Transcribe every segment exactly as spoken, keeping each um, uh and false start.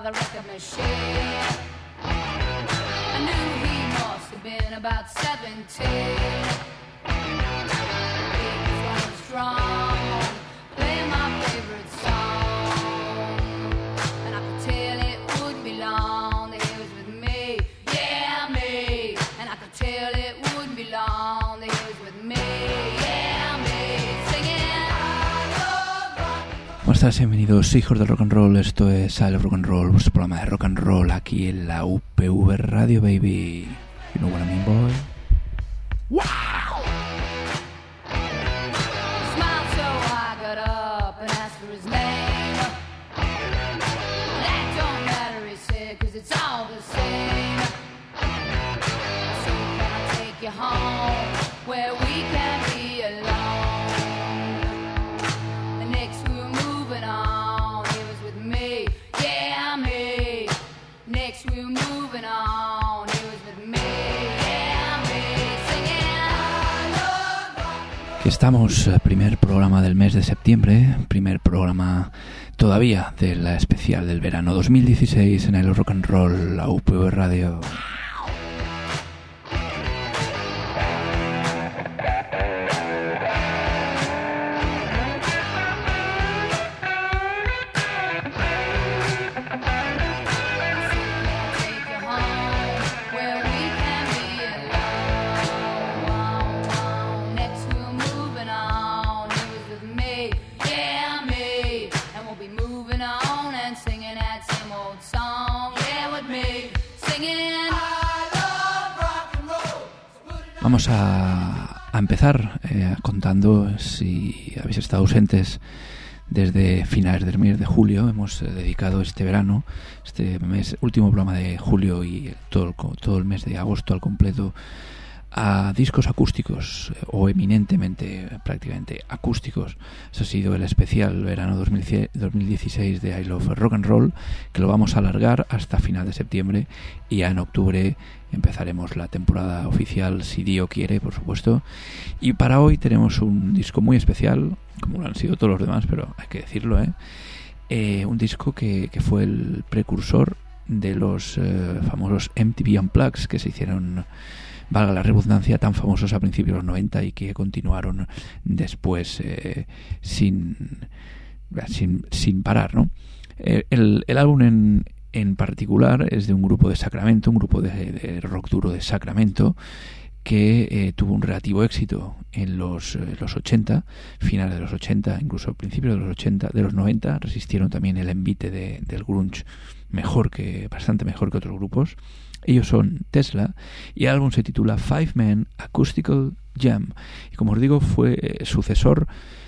the record machine. I knew he must have been about seventeen. He was going strong, playing my favorite song, and I could tell it wouldn't be long that he was with me, yeah me. And I could tell it wouldn't be long that he was with me, yeah me. Singing I love rock and roll. ¿Cómo estás? Bienvenidos, hijos del rock and roll. Esto es I Love Rock and Roll, vuestro programa de rock and roll aquí en la U P V Radio, baby. You know what I mean, boy? Wow! Smiled so I got up and asked for his name. That don't matter, he said, 'cause it's all the same. So can I take you home where we can be alone? The next we were moving on, he was with me, yeah me. Next we were moving on, he was with me, yeah me. Singing I love rock. Aquí estamos, eh, primer programa del mes de septiembre, primer programa todavía de la especial del verano dos mil dieciséis en el Rock and Roll, la U P V Radio. Take you home where we can be alone. Next we're moving on, he was with me, yeah me. And we'll be moving on and singing that same old song, yeah with me. Singing I love rock and roll. Vamos a, a empezar eh, contando, si habéis estado ausentes desde finales del mes de julio. Hemos eh, dedicado este verano, este mes, último programa de julio y todo el, co- todo el mes de agosto al completo, a discos acústicos, eh, o eminentemente, eh, prácticamente acústicos. Ese ha sido el especial verano dos mil dieciséis de I Love Rock and Roll, que lo vamos a alargar hasta final de septiembre, y ya en octubre empezaremos la temporada oficial, si Dio quiere, por supuesto. Y para hoy tenemos un disco muy especial, como lo han sido todos los demás, pero hay que decirlo, ¿eh? Eh, un disco que, que fue el precursor de los eh, famosos M T V Unplugged, que se hicieron, valga la redundancia, tan famosos a principios de los noventa y que continuaron después eh, sin, sin, sin parar, ¿no? Eh, el, el álbum en, en particular es de un grupo de Sacramento, un grupo de, de rock duro de Sacramento, que eh, tuvo un relativo éxito en los, eh, los ochenta, finales de los ochenta, incluso principios de los ochenta, de los noventa, resistieron también el envite de, del grunge mejor que, bastante mejor que otros grupos. Ellos son Tesla y el álbum se titula Five Man Acoustical Jam, y como os digo fue eh, sucesor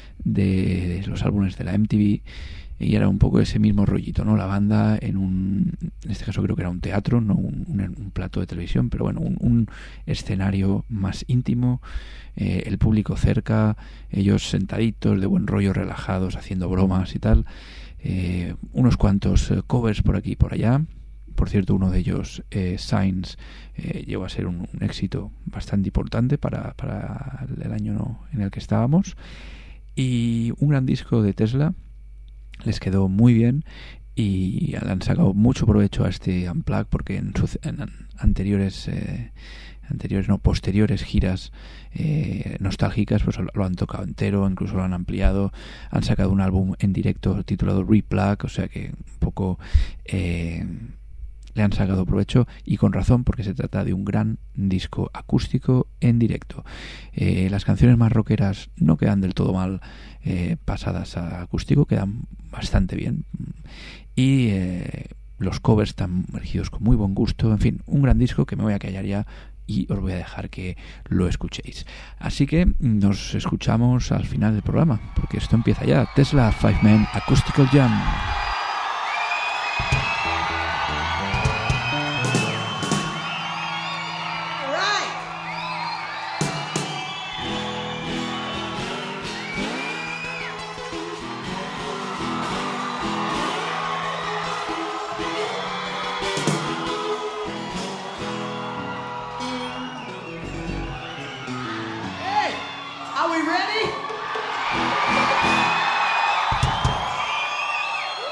de, de los álbumes de la M T V, y era un poco ese mismo rollito, ¿no? La banda en un, en este caso creo que era un teatro, no un, un, un plato de televisión, pero bueno, un, un escenario más íntimo, eh, el público cerca, ellos sentaditos, de buen rollo, relajados, haciendo bromas y tal, eh, unos cuantos eh, covers por aquí y por allá. Por cierto, uno de ellos, eh, Signs, eh, llegó a ser un, un éxito bastante importante para, para el año en el que estábamos, y un gran disco de Tesla. Les quedó muy bien y han sacado mucho provecho a este Unplugged, porque en, sus, en anteriores eh, anteriores no posteriores giras eh, nostálgicas pues lo han tocado entero, incluso lo han ampliado, han sacado un álbum en directo titulado Replug, o sea que un poco eh, le han sacado provecho, y con razón, porque se trata de un gran disco acústico en directo. Eh, las canciones más rockeras no quedan del todo mal eh, pasadas a acústico, quedan bastante bien, y eh, los covers están elegidos con muy buen gusto. En fin, un gran disco que me voy a callar ya y os voy a dejar que lo escuchéis. Así que nos escuchamos al final del programa, porque esto empieza ya. Tesla Five Man Acoustical Jam. Are we ready?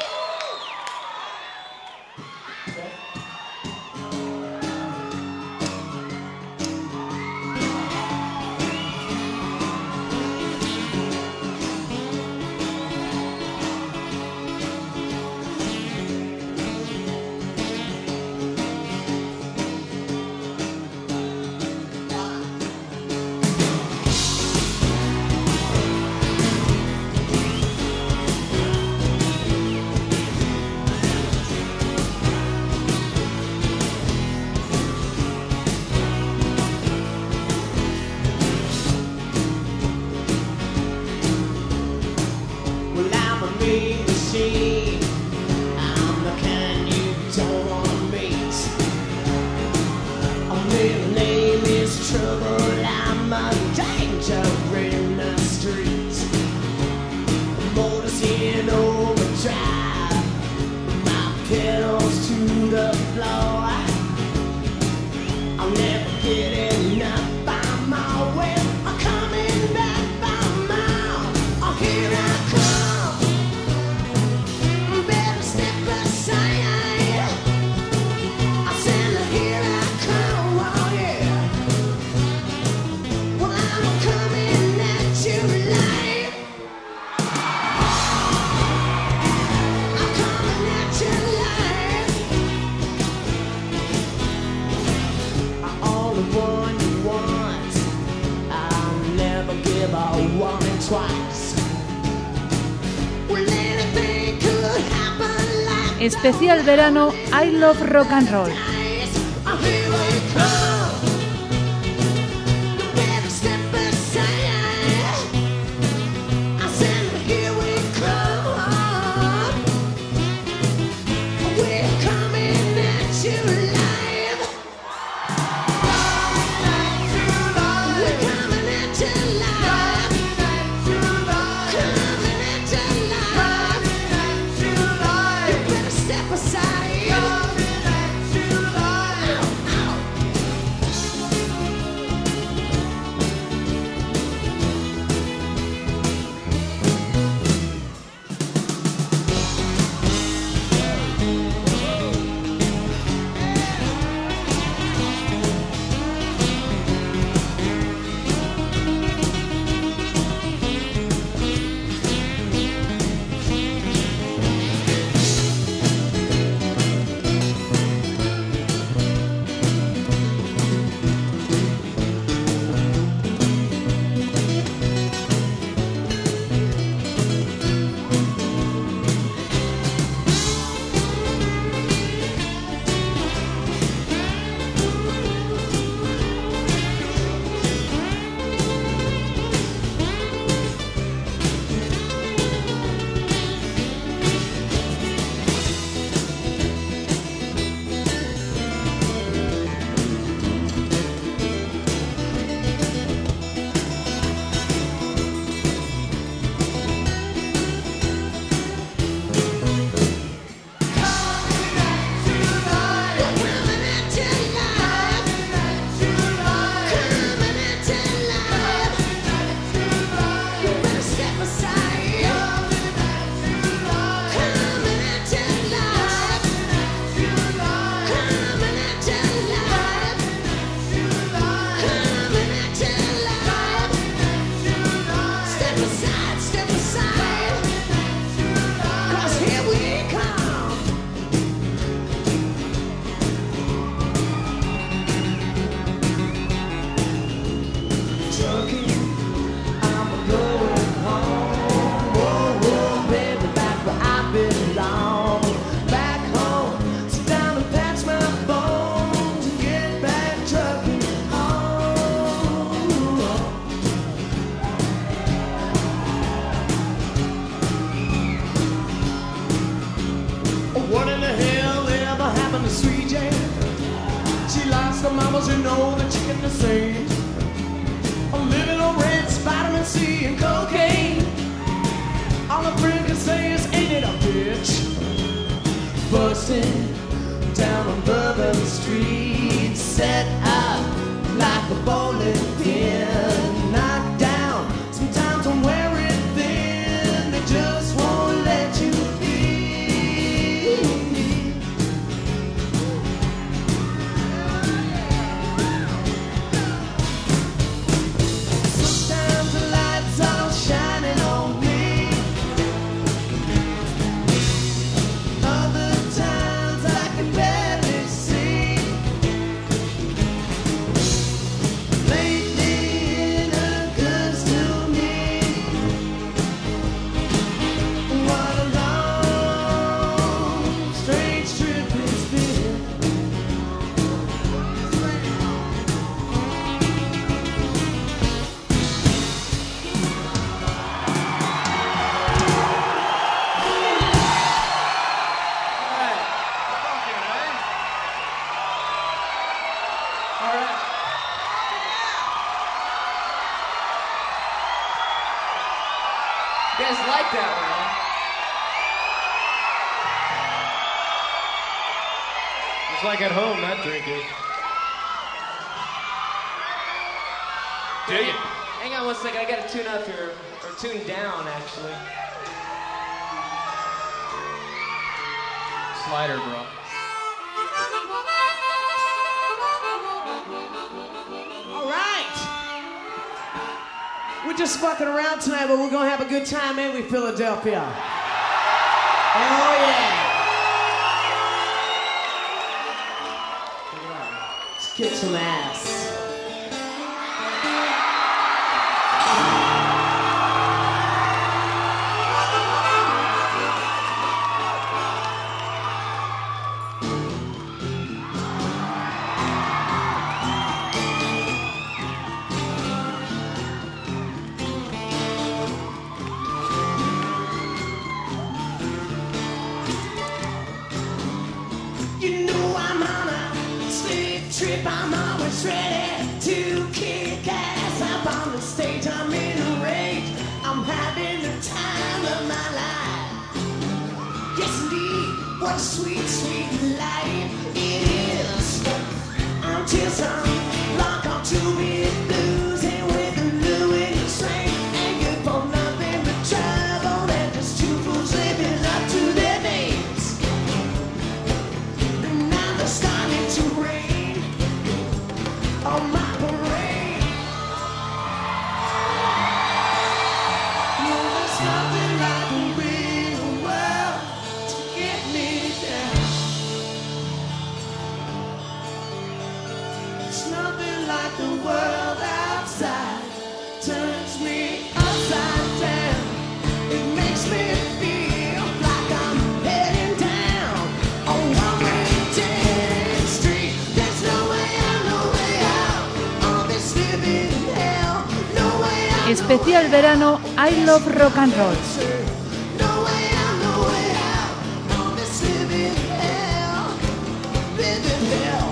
Especial verano I Love Rock and Roll. You know the chicken the same. I'm living on reds, vitamin C, and cocaine. All a friend can say is, ain't it a bitch? Busting down on Bourbon Street, set up like a bowling pin, knocked down. Sometimes I'm wearing thin, they just won't let you be. You guys like that one, huh? Just like at home, not drinking. Do you? Hang on one second, I gotta tune up here, or tune down, actually. Slider, bro. All right. We're just fucking around tonight, but we're gonna have a good time, ain't we, Philadelphia? Oh, yeah. Let's kick some ass. trip, I'm always ready to kick ass. Up on the stage, I'm in a rage. I'm having the time of my life. Yes, indeed, what a sweet, sweet life it is. Until some lock on to me blues, and with the Louis swing, and good for nothing but trouble. And just two fools living up to their names. And now they're starting to rain on my parade. No, there's nothing like the real world to get me down. It's nothing like the world outside turns me upside down. It makes me feel like I'm heading down a one-way dead street. There's no way out, no way out of this living hell. No way out, Especial verano I Love Rock and Roll. no way out, no way out of this living hell. Living hell.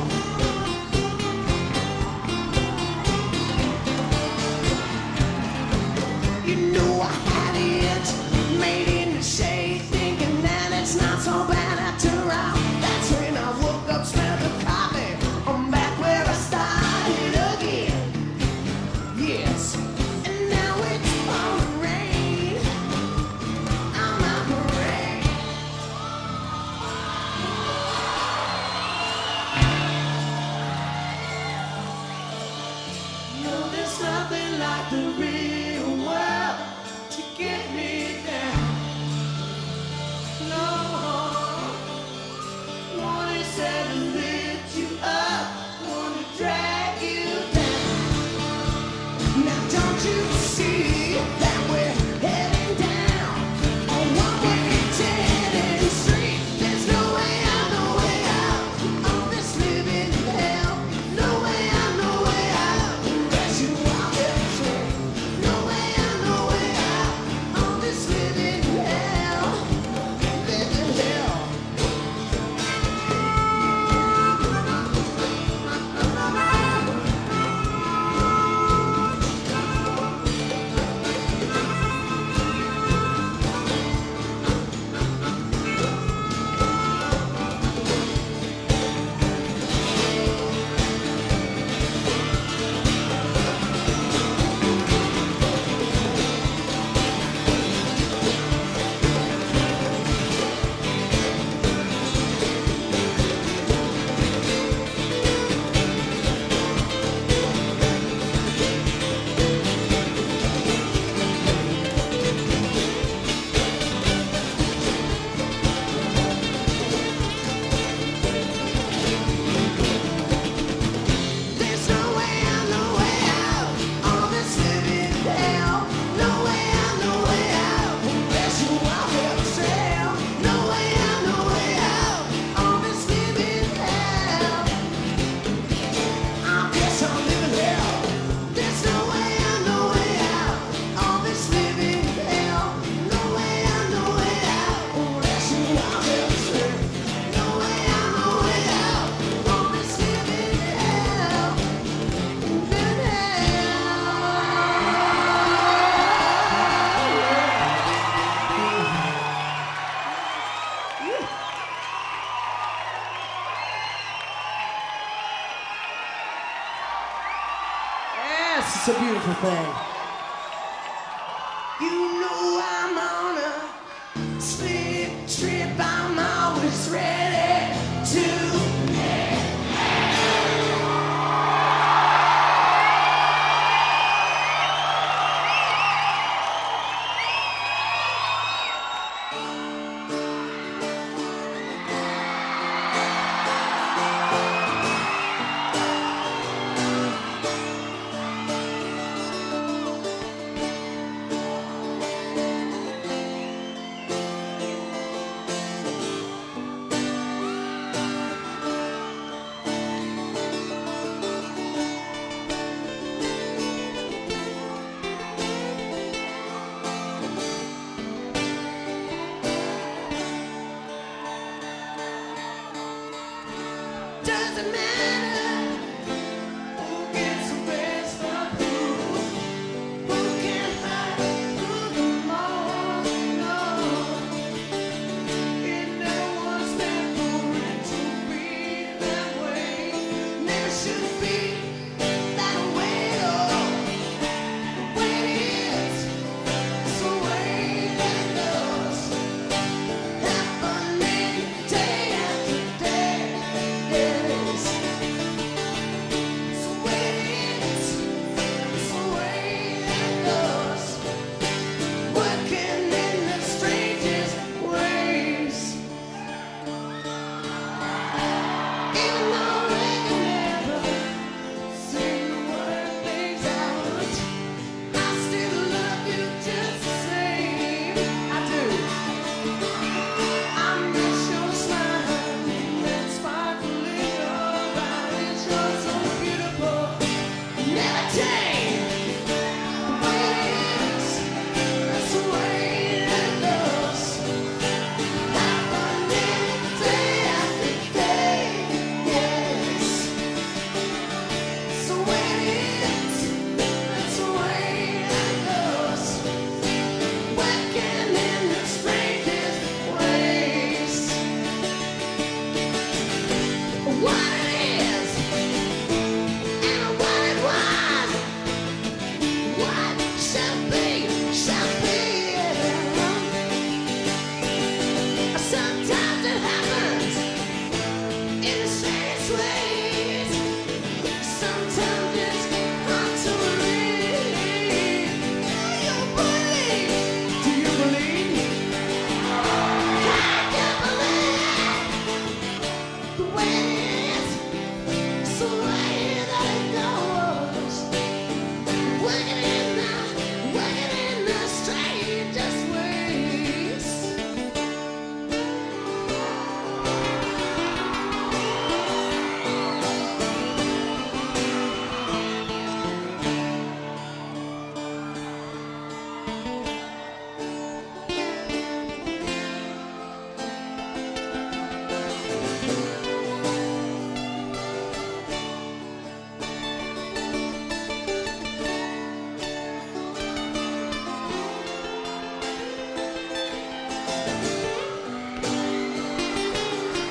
You know I had it made in the shade, thinking that it's not so bad after all. That's when I woke up, smelled the coffee. I'm back where I started again. Yes, and now it's pouring rain on my parade. No, there's nothing like the real world to get me down. No, one is said to lift you up, one to drag you down. Now don't you see that we're heading down a one-way dead end street? There's no way out, no way out of this living hell. No way out, no way out unless you walk it straight. No way out, no way out of this living hell. Living hell. There's no way out, no way out of this living hell. No way out, no way out unless you walk the trail. No way out, no way out of this living hell. I guess I'm living hell. There's no way out, no way out of this living hell. No way out, no way out unless you walk the trail. No way out, no way out of this living hell. Living hell. Yes, it's a beautiful thing. You know I'm on a split trip. I'm always ready to. Doesn't matter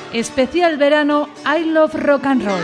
Especial verano I Love Rock and Roll.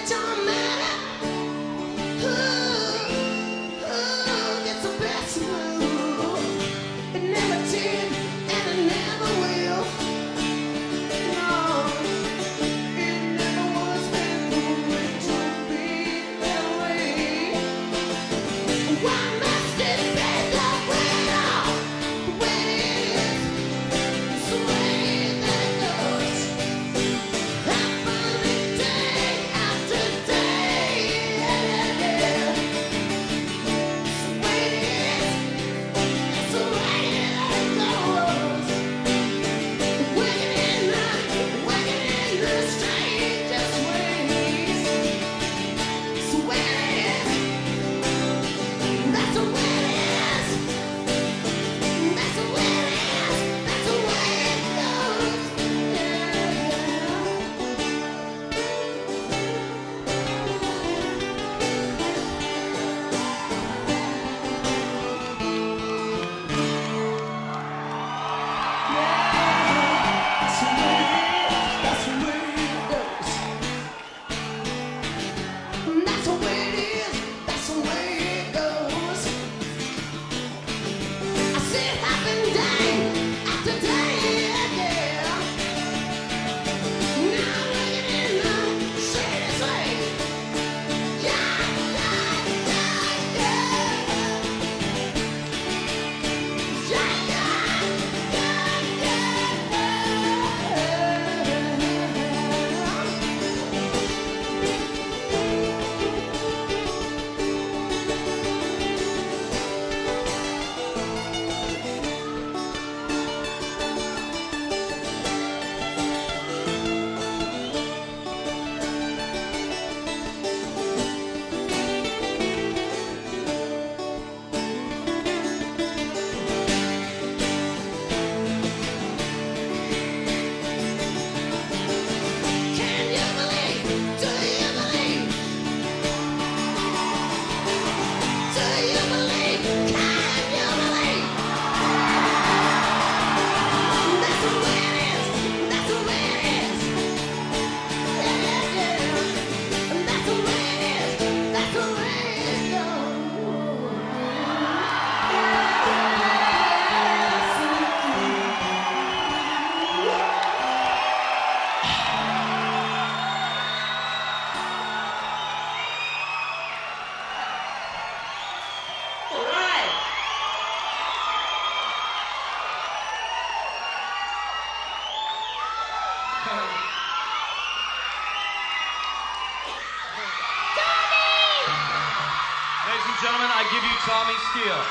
Ladies and gentlemen, I give you Tommy Steele.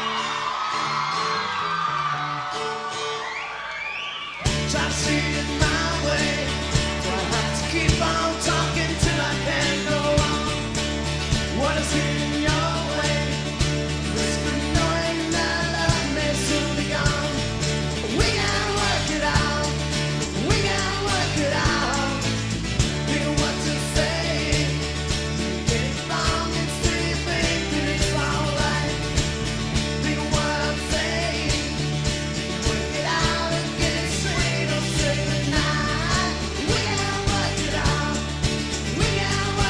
Try to see it my way. So I have to keep on talking till I can't go on. What is in your way? Whisper knowing that love may soon be gone. We can work it out. We can work it out. Think of what to say. Get it wrong and still think that it's alright. Think of what I'm saying. Work it out and get it straight or say goodnight. We can work it out. We can work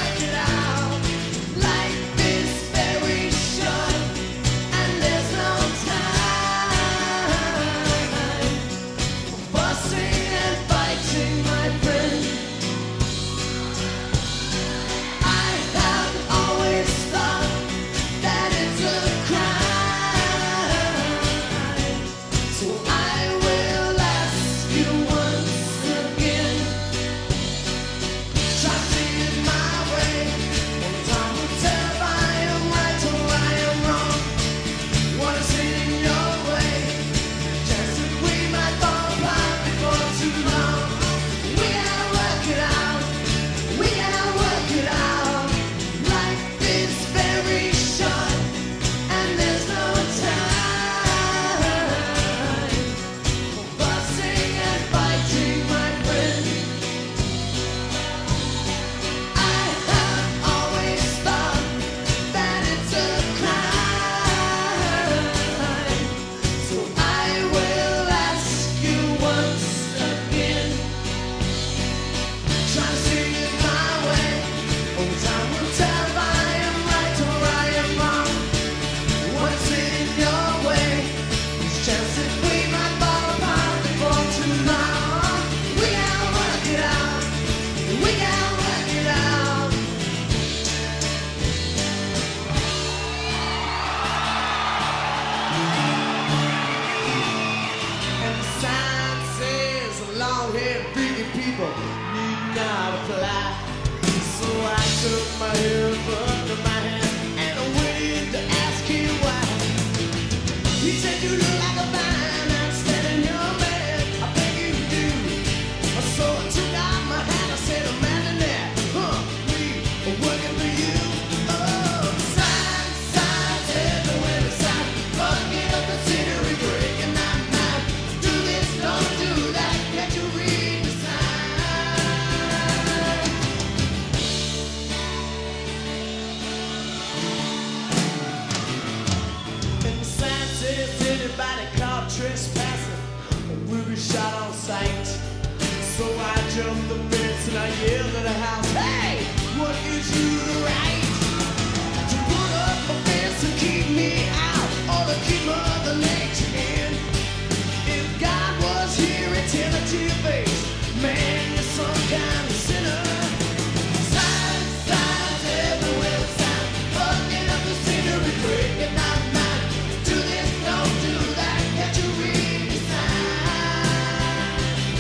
and freaking people need not apply. So I took my hands under my hand and I went in to ask him why. He said, you look like a fine, outstanding young man. I think you do. So I took out my hand, I said, imagine that, huh, we are working for you. Oh, signs, signs everywhere, the signs, fucking up the scenery, breaking my mind. Do this, don't do that, can't you read the sign? And the sign says anybody caught trespassing will be shot on sight. So I jumped the fence and I yelled at the house, hey, what is your right to put up a fence and keep me out or to keep Mother Nature in? If God was here, he'd tell it to your face, man, you're some kind of sinner. Signs, signs everywhere, signs, fucking up the scenery, breaking my mind. Do this, don't do that, can't you read the sign?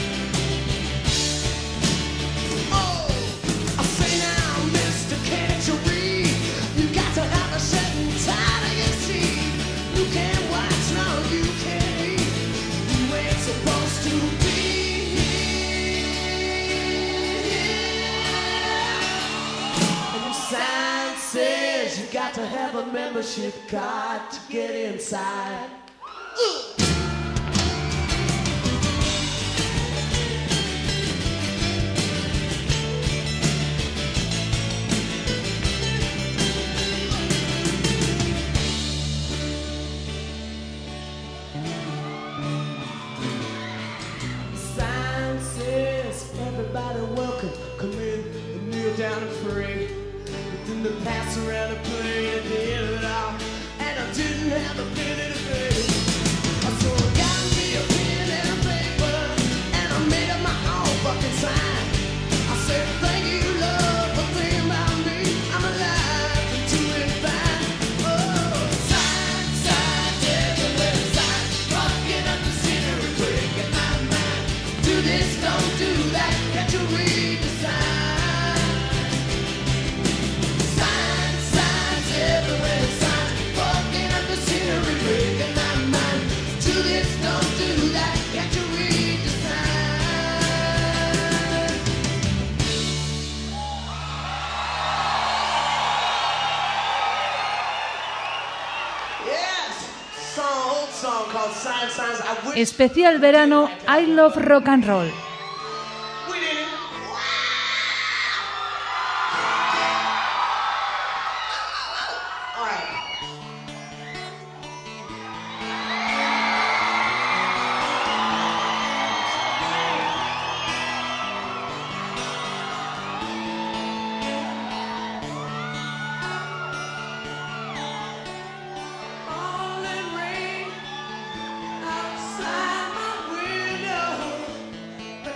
Oh, I say now, mister, can't you read? You got to have a certain time to your seat. You can't watch, no, you can't read. You ain't supposed to be here. And the sign says you got to have a membership card to get inside. Sign says everybody welcome. Come in and kneel down and pray. But then they pass around and play at the end of it all. And I didn't have a penny to pay. So I got me a pen and a paper and I made up my own fucking sign. I said, thank you, Lord, for thinking about me. I'm alive and doing fine. Oh, sign, sign, everywhere, sign, fucking up the scenery, breaking my mind. Do this, don't do that, can't you read the sign? Signs, signs everywhere, signs, fucking up the scenery, breaking my mind. Do this, don't do that, can't you read the sign? Yes, song, old song called Signs, Signs. I wish Especial verano I Love Rock and Roll. we did it. All right. Falling rain outside my window.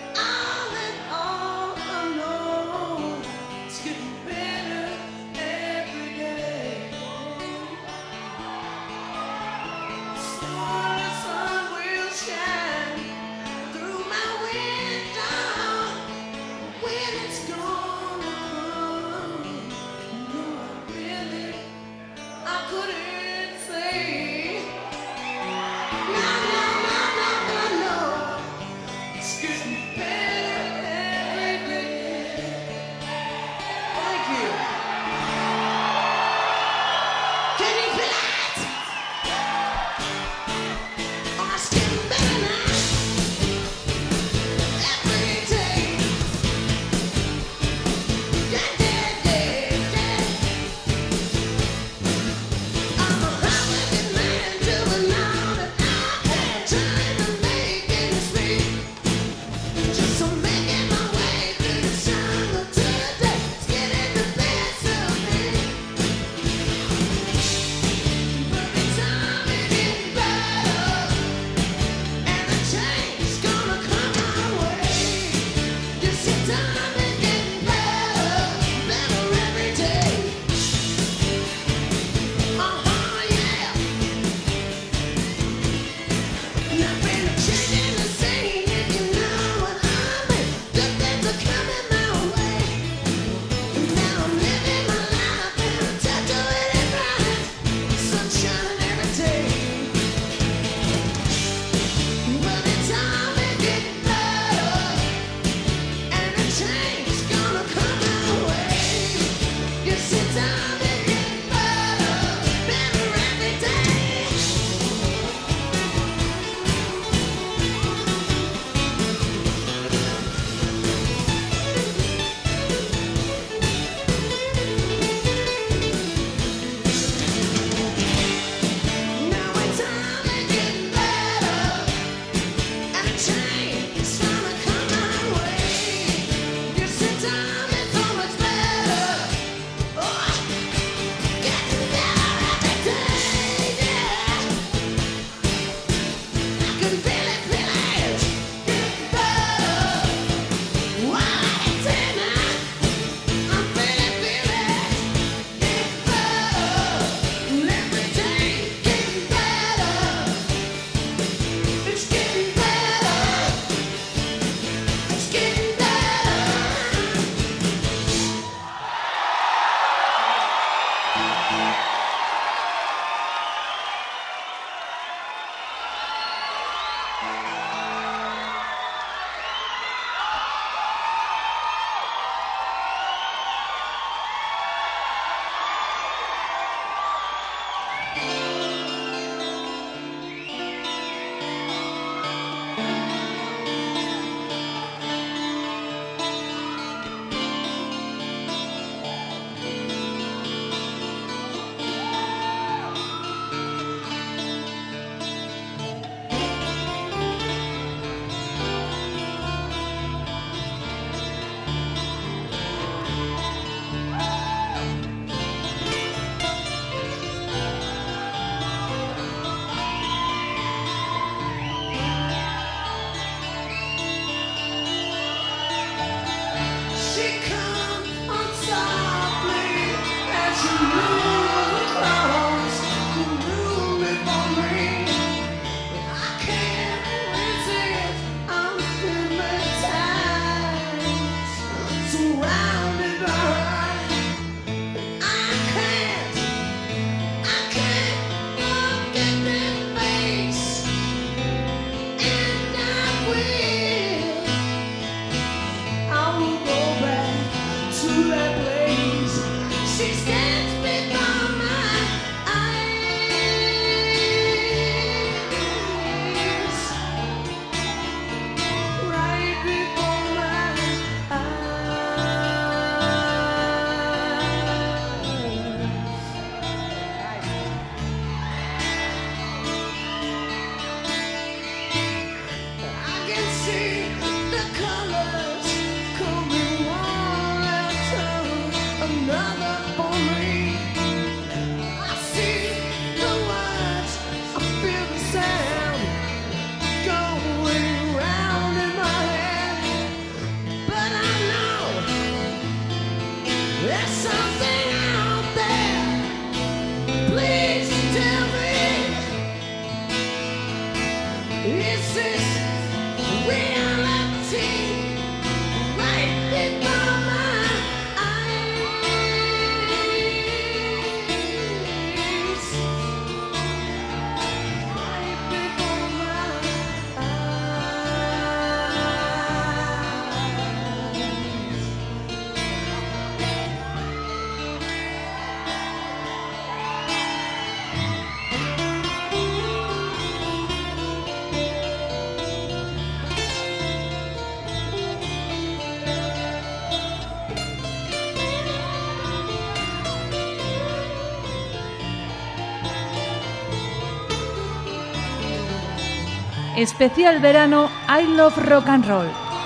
Especial verano I Love Rock and Roll.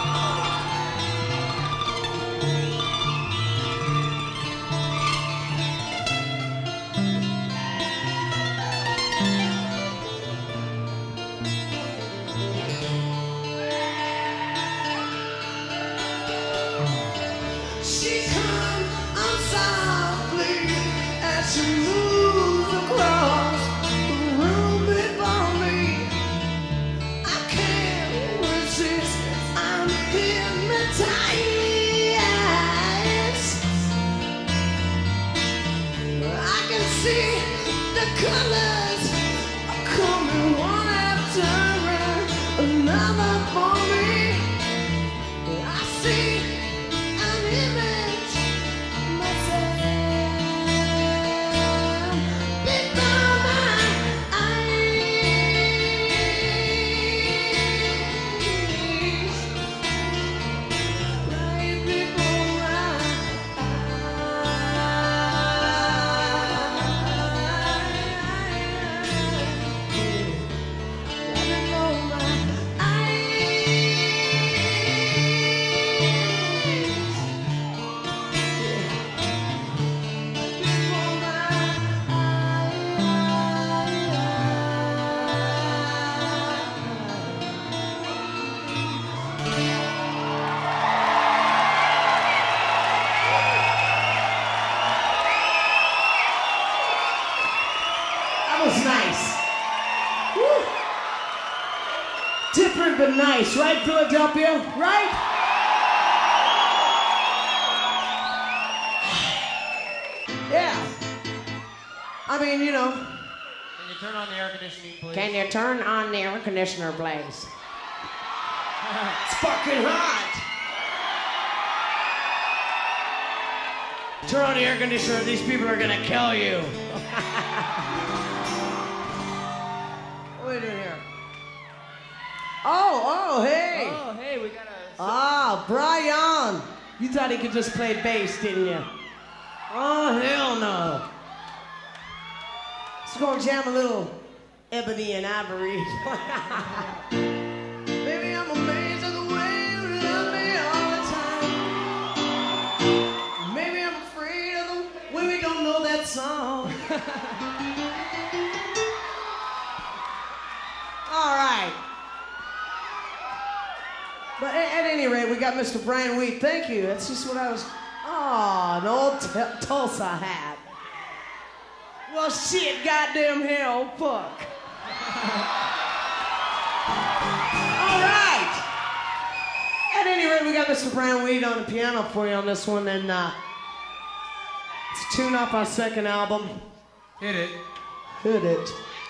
But nice, right, Philadelphia? Right? Yeah. I mean, you know. Can you turn on the air conditioning, please? Can you turn on the air conditioner, please? It's fucking hot. Turn on the air conditioner, these people are gonna kill you. What are we doing here? Oh, oh, hey. Oh, hey, we got a... Ah, Brian. You thought he could just play bass, didn't you? Oh, hell no. Let's go and jam a little Ebony and Ivory. Baby, I'm amazed at the way you love me all the time. Maybe I'm afraid of the way we don't know that song. All right. But at, at any rate, we got Mister Brian Wheat. Thank you. That's just what I was... Oh, an old t- Tulsa hat. Well, shit, goddamn hell, fuck. All right. At any rate, we got Mister Brian Wheat on the piano for you on this one. And uh, it's a tune off our second album. Hit it. Hit it.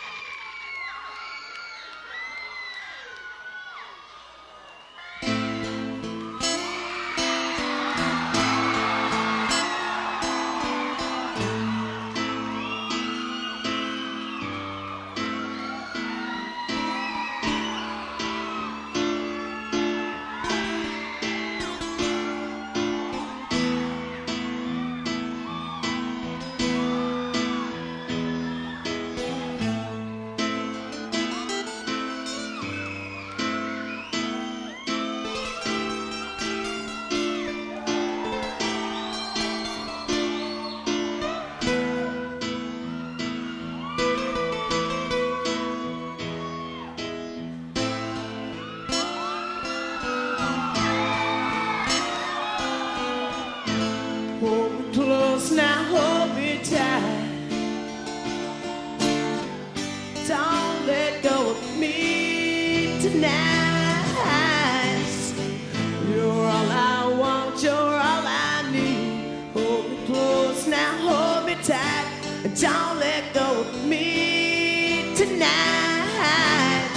Don't let go of me tonight.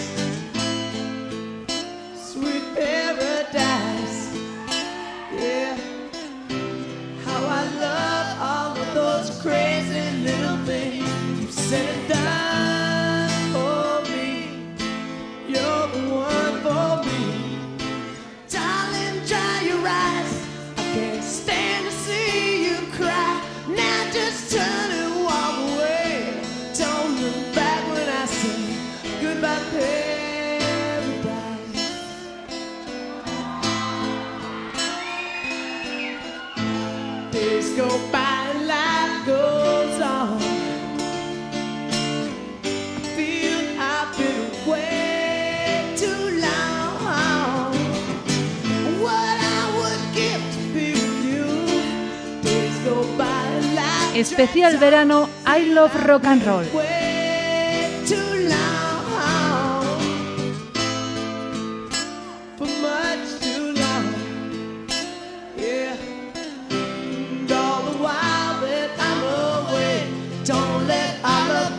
Sweet paradise. Yeah. How I love all of those crazy little things you've said and done for me. You're the one for me. Darling, dry your eyes. I can't stand to see you cry. Now just turn and walk away. Days go by and life goes on. I feel I've been away too long. What I would give to be with you. Days go by and life Especial verano I Love Rock and Roll. way too long. For much too long. Yeah. And all the while that I'm away, don't let all of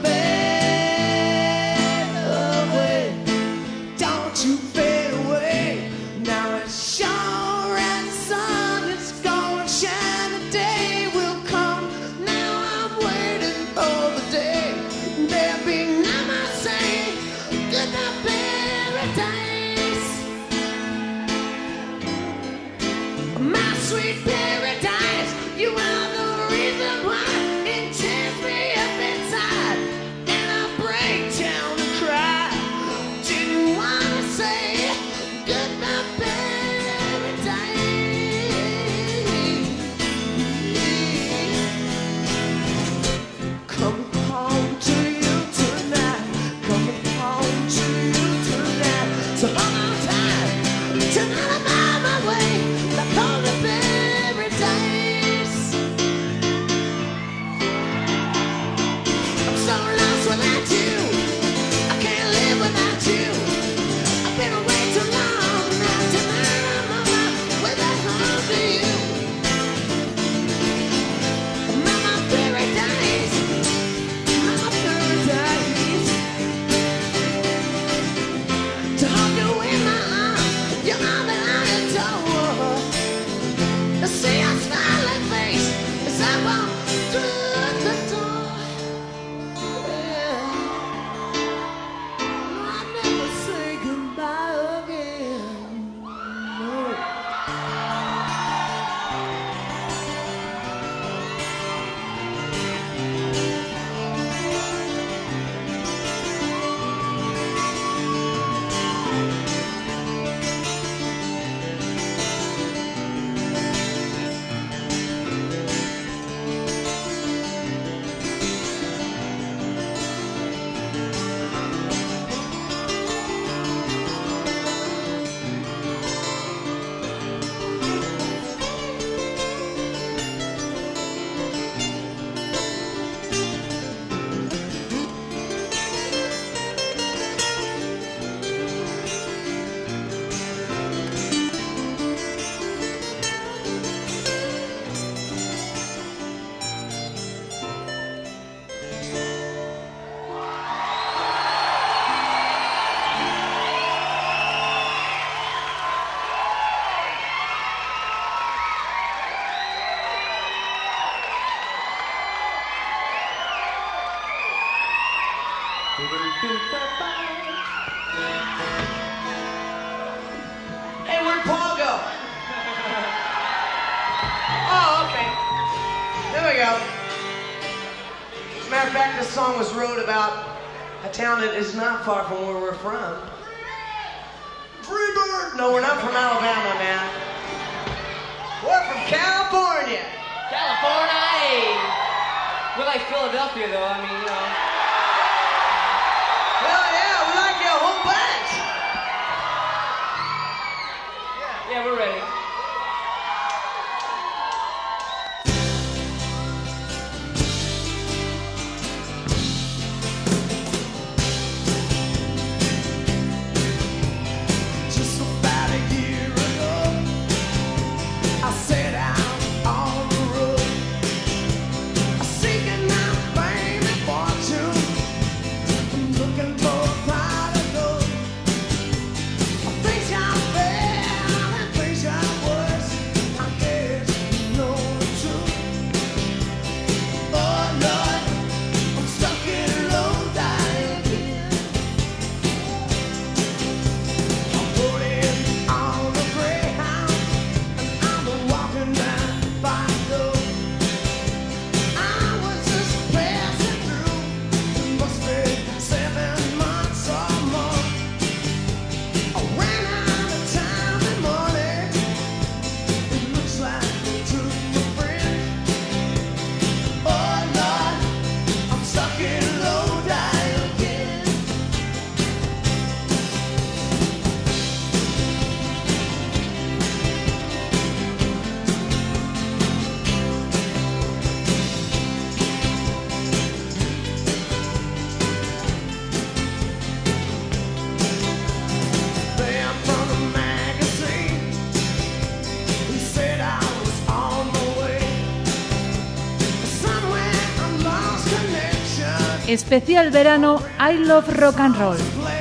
fade away. Don't you fade away. Now it's sure and the sun is gonna shine. The day will come. Now I'm waiting for the day. There'll be none I say goodnight paradise. My sweet paradise, you are the reason why it tears me up inside, and I break down and cry. Didn't wanna say goodnight paradise. Coming home to you tonight, coming home to you tonight. So hold on tight, tonight I'm on my way, like home to paradise. I'm so lost without you, I can't live without you. I've been away too long, now tonight I'm on my way back home to you. I'm on my paradise, I'm on paradise. To hold you in my arms, you're all that I adore. To see your smiling face as I walk through the door. Yeah. I'll never say goodbye again. No. Hey, where'd Paul go? Oh, okay. There we go. As a matter of fact, this song was wrote about a town that is not far from where we're from. Freebird! No, we're not from Alabama, man. We're from California. California! We're like Philadelphia, though. I mean, you know. Hell yeah, we like you a whole bunch. Yeah, we're ready. Just about a year ago, I set out on the road, seeking out fame and fortune. Especial verano I Love Rock and Roll.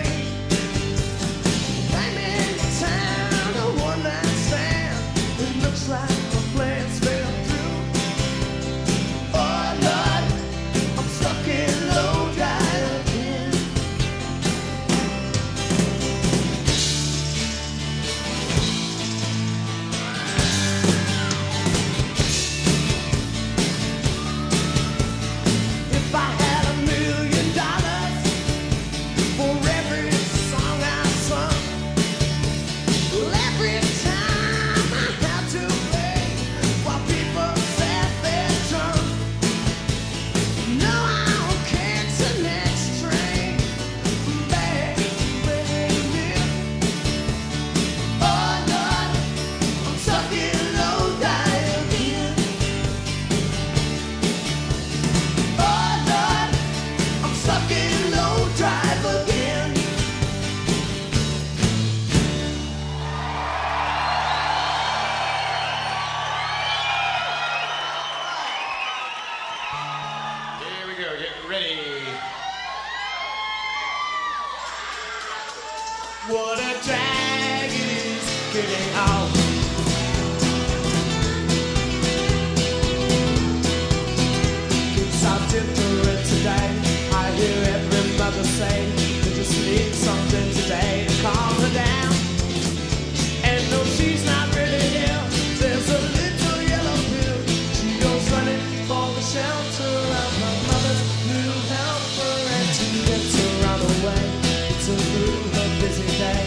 What a drag it is getting out. Kids are different today. I hear every mother say they just need something today to calm her down. And no, she's not really here. There's a little yellow pill. She goes running for the shelter of her mother's new helper, and she gets her on the way to through her busy day.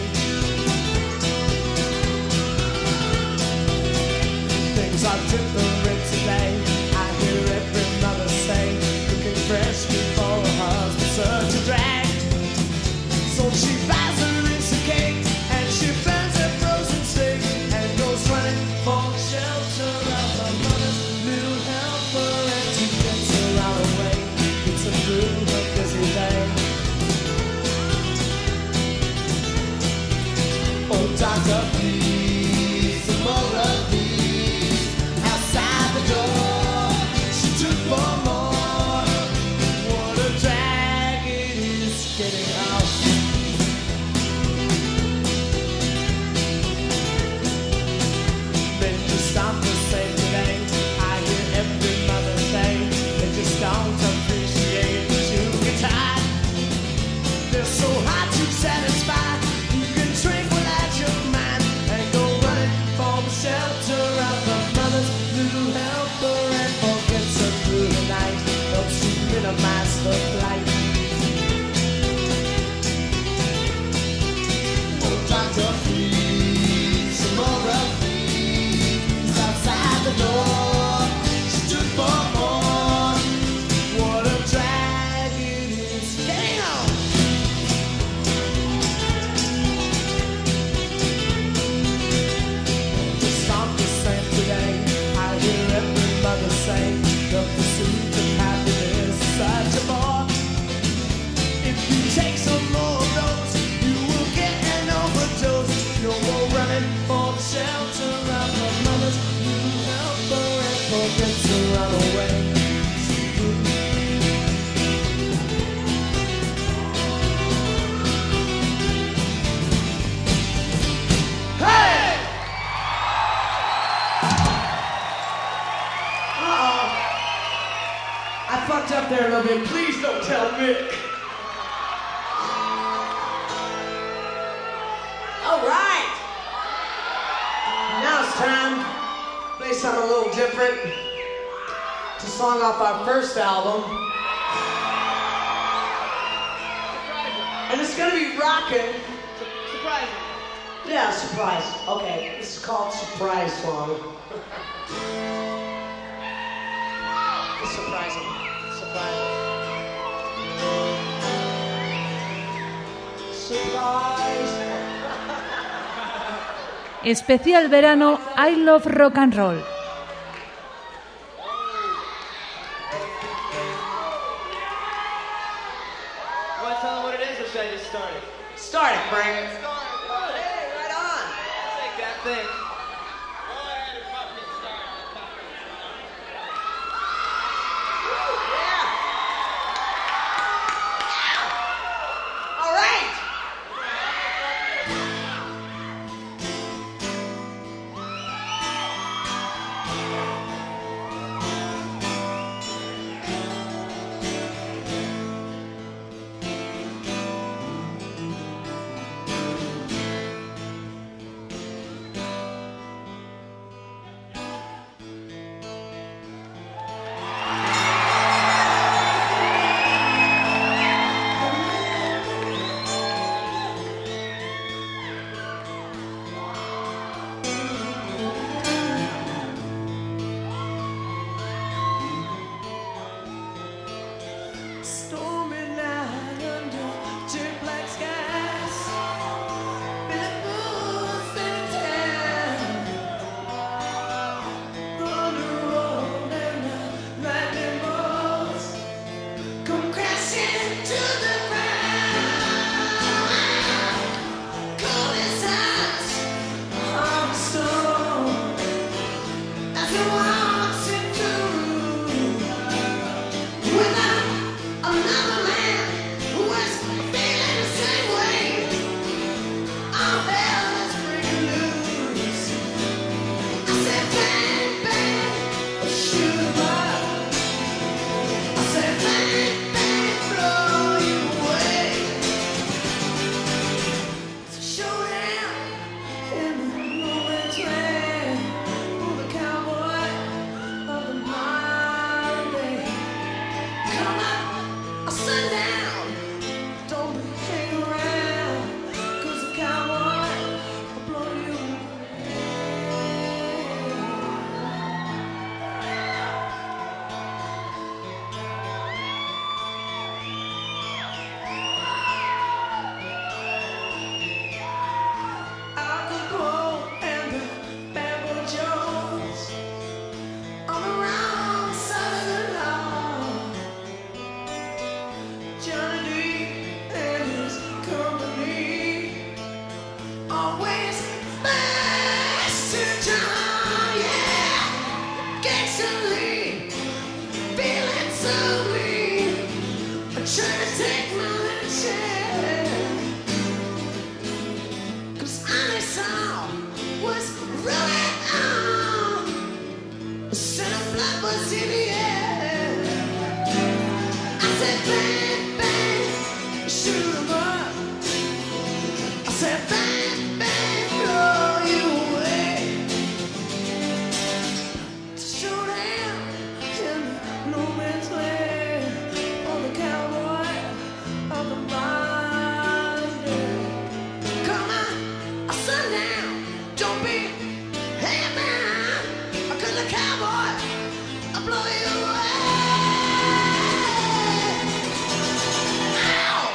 Things are different today. I hear every mother say, looking fresh before her husband's such a drag. So she buys her Reese's cake and she burns her frozen steak and goes running for the shelter of her mother's new helper, and she gets her out of the way, gets her through her busy day. Oh, doctor, please, some more of these outside the door. She took for more. What a drag it is getting out. Men just stop the same today. I hear every mother say they just don't appreciate the two guitar. They're so hard to satisfy. You can drink without your mind and go running for the shelter of the mother's little helper, and forgets her through the night. Helps to minimize the flight. Oh, doctor, please, some more of these outside the door. She took for more. What a drag it is getting on. Just not the same today. I hear every mother say the pursuit of happiness is such a bore. If you take some more of those, you will get an overdose. You'll go running for the shelter of her mother's new helper, and forget to run away. Hey! Uh-oh. I fucked up there a little bit. Please don't tell Mick. All right. Now it's time to play something a little different. It's a song off our first album. And it's gonna be rocking. Surprising. Yeah, surprise. Okay, this is called Surprise Song. It's surprising. Surprising. Surprise. Especial verano I Love Rock and Roll. You want to tell them what it is, or should I just start it? Start it, Frank. Hey, right on. I'll take that thing. scent of blood was in the air. I said, bang, bang, shoot 'em up. I said, bang, bang, blow you away. To shoot down in no man's land on the cowboy of the mind. Come on, sundown, don't be hanging around, 'cause the cowboy I'll blow you away. Ow!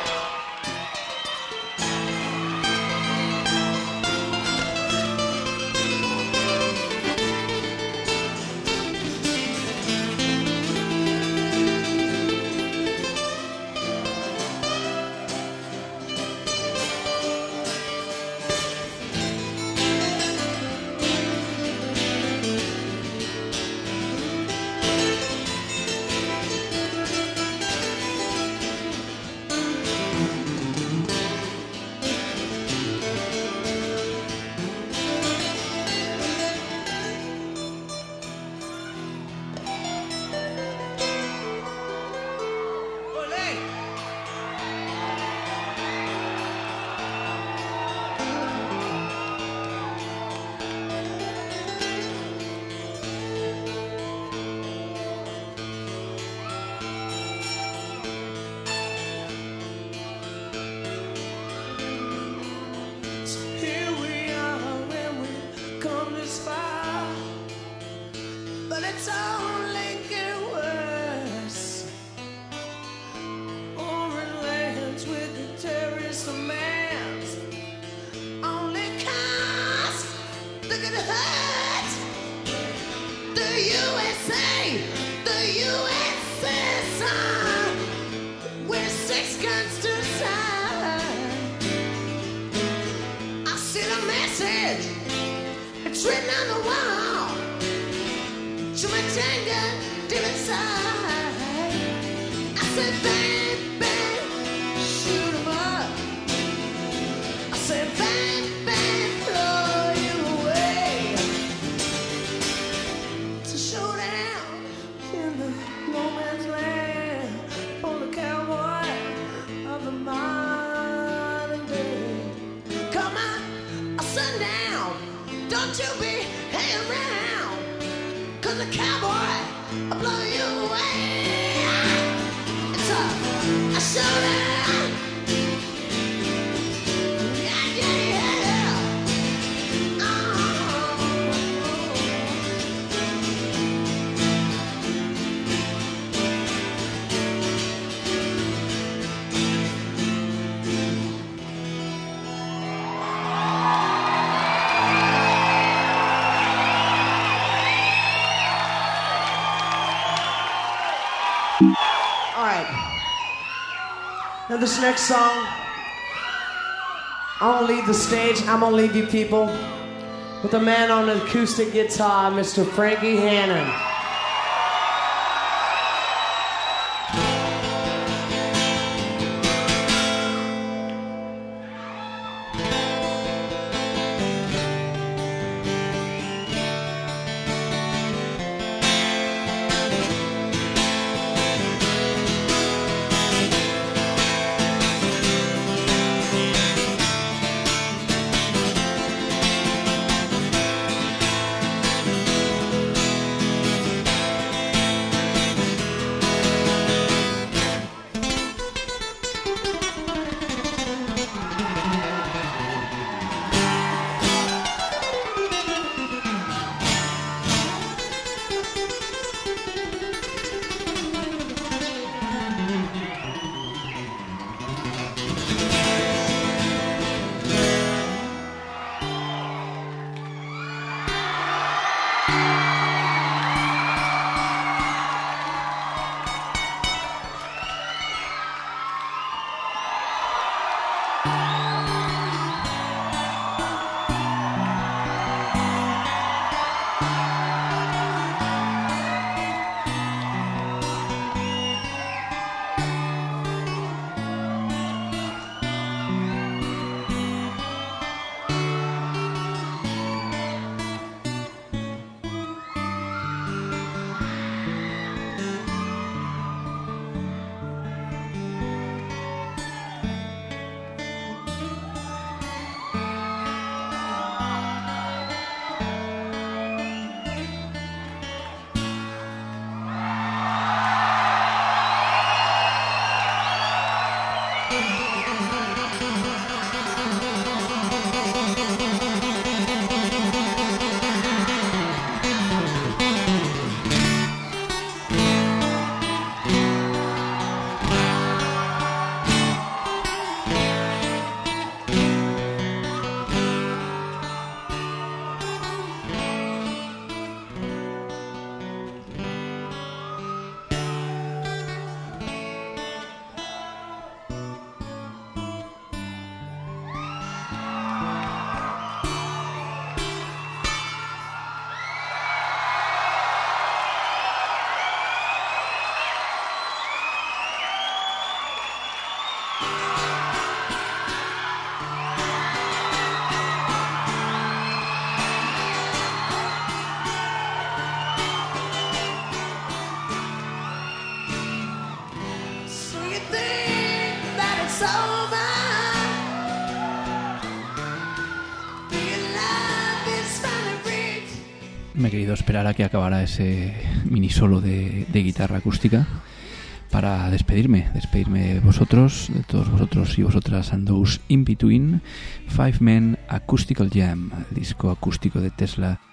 Here we are when we come this far, but it's only getting worse. Foreign lands with the terrorist demands, only cause they can hurt. The U S A, the U S S R, with six guns to side. I see the message, it's written on the wall. Chumacanga, deep inside. I said, bang, bang, shoot 'em up. I said, bang, bang, blow you away. To show down in the no man's land for the cowboy of the modern day. Come on, sundown, don't you be hanging around, 'cause the cowboy will blow you away. It's a, a showdown. Yeah, yeah, yeah. Oh. All right. Now this next song, I'm gonna leave the stage. I'm gonna leave you people with a man on the acoustic guitar, Mister Frankie Hannon. Me he querido esperar a que acabara ese mini solo de, de guitarra acústica para despedirme, despedirme de vosotros, de todos vosotros y vosotras, and those in between. Five Men Acoustical Jam, el disco acústico de Tesla